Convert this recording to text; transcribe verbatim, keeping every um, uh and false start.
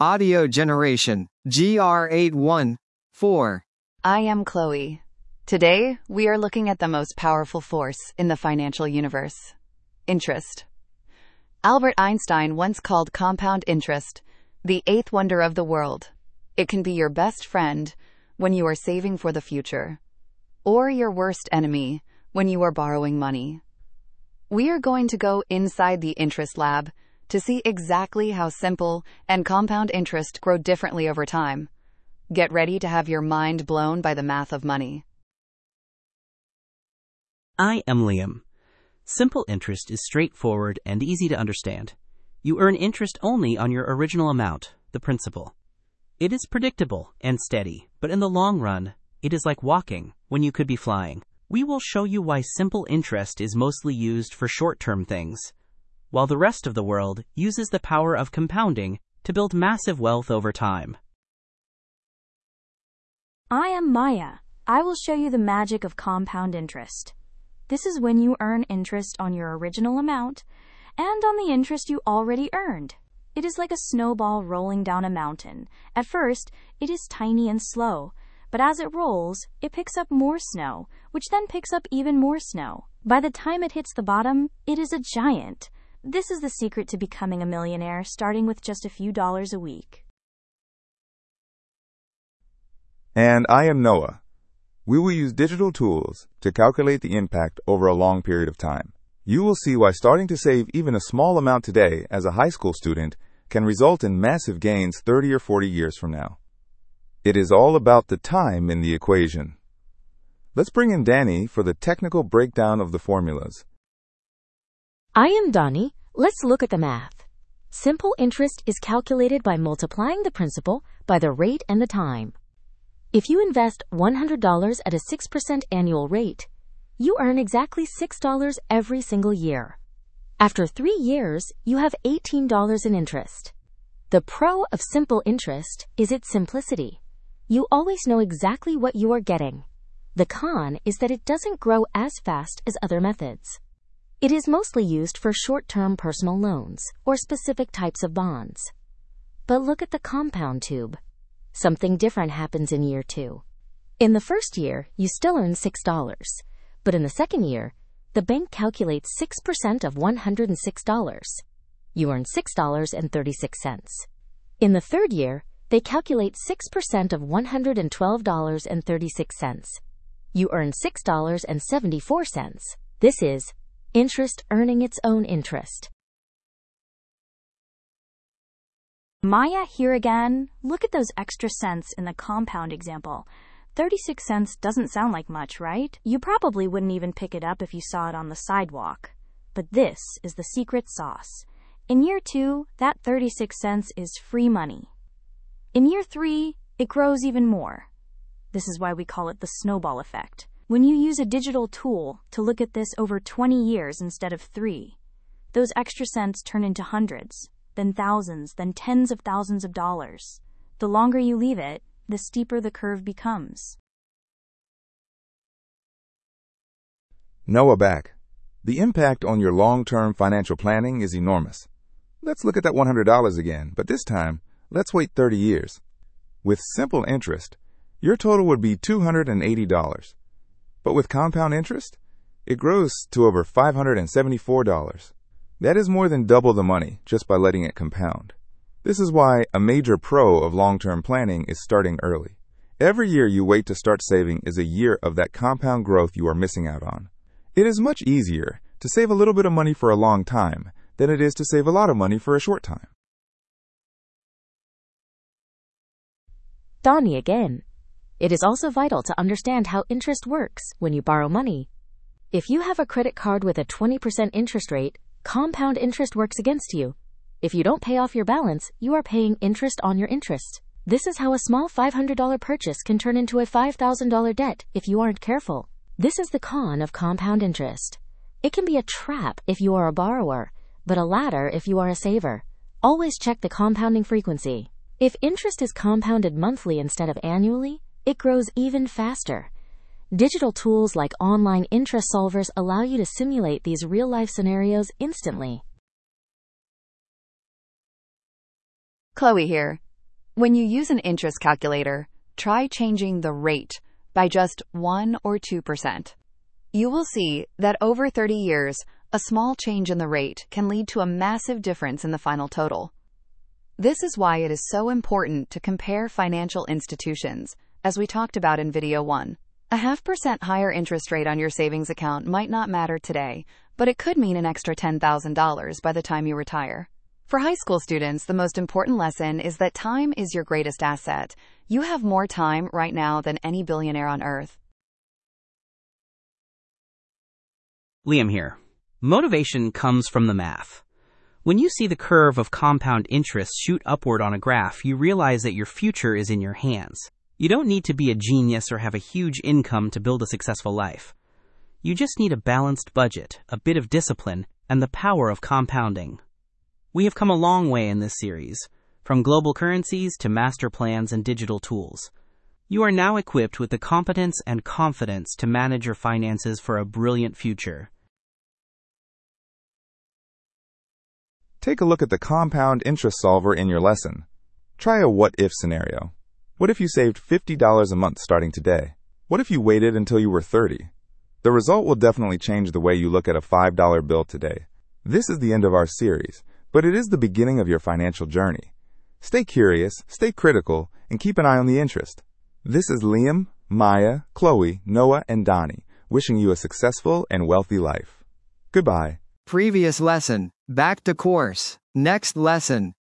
Audio generation, G R eight one four. I am Chloe. Today, we are looking at the most powerful force in the financial universe: interest. Albert Einstein once called compound interest the eighth wonder of the world. It can be your best friend when you are saving for the future, or your worst enemy when you are borrowing money. We are going to go inside the interest lab to see exactly how simple and compound interest grow differently over time. Get ready to have your mind blown by the math of money. I am Liam. Simple interest is straightforward and easy to understand. You earn interest only on your original amount, the principal. It is predictable and steady, but in the long run, it is like walking when you could be flying. We will show you why simple interest is mostly used for short-term things, while the rest of the world uses the power of compounding to build massive wealth over time. I am Maya. I will show you the magic of compound interest. This is when you earn interest on your original amount and on the interest you already earned. It is like a snowball rolling down a mountain. At first, it is tiny and slow, but as it rolls, it picks up more snow, which then picks up even more snow. By the time it hits the bottom, it is a giant. This is the secret to becoming a millionaire, starting with just a few dollars a week. And I am Noah. We will use digital tools to calculate the impact over a long period of time. You will see why starting to save even a small amount today as a high school student can result in massive gains thirty or forty years from now. It is all about the time in the equation. Let's bring in Danny for the technical breakdown of the formulas. I am Donnie. Let's look at the math. Simple interest is calculated by multiplying the principal by the rate and the time. If you invest one hundred dollars at a six percent annual rate, you earn exactly six dollars every single year. After three years, you have eighteen dollars in interest. The pro of simple interest is its simplicity. You always know exactly what you are getting. The con is that it doesn't grow as fast as other methods. It is mostly used for short-term personal loans or specific types of bonds. But look at the compound tube. Something different happens in year two. In the first year, you still earn six dollars. But in the second year, the bank calculates six percent of one hundred six dollars. You earn six dollars and thirty-six cents. In the third year, they calculate six percent of one hundred twelve dollars and thirty-six cents. You earn six dollars and seventy-four cents. This is interest earning its own interest. Maya here again. Look at those extra cents in the compound example. thirty-six cents doesn't sound like much, right? You probably wouldn't even pick it up if you saw it on the sidewalk. But this is the secret sauce. In year two, that thirty-six cents is free money. In year three, it grows even more. This is why we call it the snowball effect. When you use a digital tool to look at this over twenty years instead of three, those extra cents turn into hundreds, then thousands, then tens of thousands of dollars. The longer you leave it, the steeper the curve becomes. Noah back. The impact on your long-term financial planning is enormous. Let's look at that one hundred dollars again, but this time, let's wait thirty years. With simple interest, your total would be two hundred eighty dollars. But with compound interest, it grows to over five hundred seventy-four dollars. That is more than double the money just by letting it compound. This is why a major pro of long-term planning is starting early. Every year you wait to start saving is a year of that compound growth you are missing out on. It is much easier to save a little bit of money for a long time than it is to save a lot of money for a short time. Donnie again. It is also vital to understand how interest works when you borrow money. If you have a credit card with a twenty percent interest rate, compound interest works against you. If you don't pay off your balance, you are paying interest on your interest. This is how a small five hundred dollars purchase can turn into a five thousand dollars debt if you aren't careful. This is the con of compound interest. It can be a trap if you are a borrower, but a ladder if you are a saver. Always check the compounding frequency. If interest is compounded monthly instead of annually, it grows even faster. Digital tools like online interest solvers allow you to simulate these real-life scenarios instantly. Chloe here. When you use an interest calculator, try changing the rate by just one or two percent. You will see that over thirty years, a small change in the rate can lead to a massive difference in the final total. This is why it is so important to compare financial institutions, as we talked about in video one. A half percent higher interest rate on your savings account might not matter today, but it could mean an extra ten thousand dollars by the time you retire. For high school students, the most important lesson is that time is your greatest asset. You have more time right now than any billionaire on earth. Liam here. Motivation comes from the math. When you see the curve of compound interest shoot upward on a graph, you realize that your future is in your hands. You don't need to be a genius or have a huge income to build a successful life. You just need a balanced budget, a bit of discipline, and the power of compounding. We have come a long way in this series, from global currencies to master plans and digital tools. You are now equipped with the competence and confidence to manage your finances for a brilliant future. Take a look at the compound interest solver in your lesson. Try a what-if scenario. What if you saved fifty dollars a month starting today? What if you waited until you were thirty? The result will definitely change the way you look at a five dollar bill today. This is the end of our series, but it is the beginning of your financial journey. Stay curious, stay critical, and keep an eye on the interest. This is Liam, Maya, Chloe, Noah, and Donnie, wishing you a successful and wealthy life. Goodbye. Previous lesson. Back to course. Next lesson.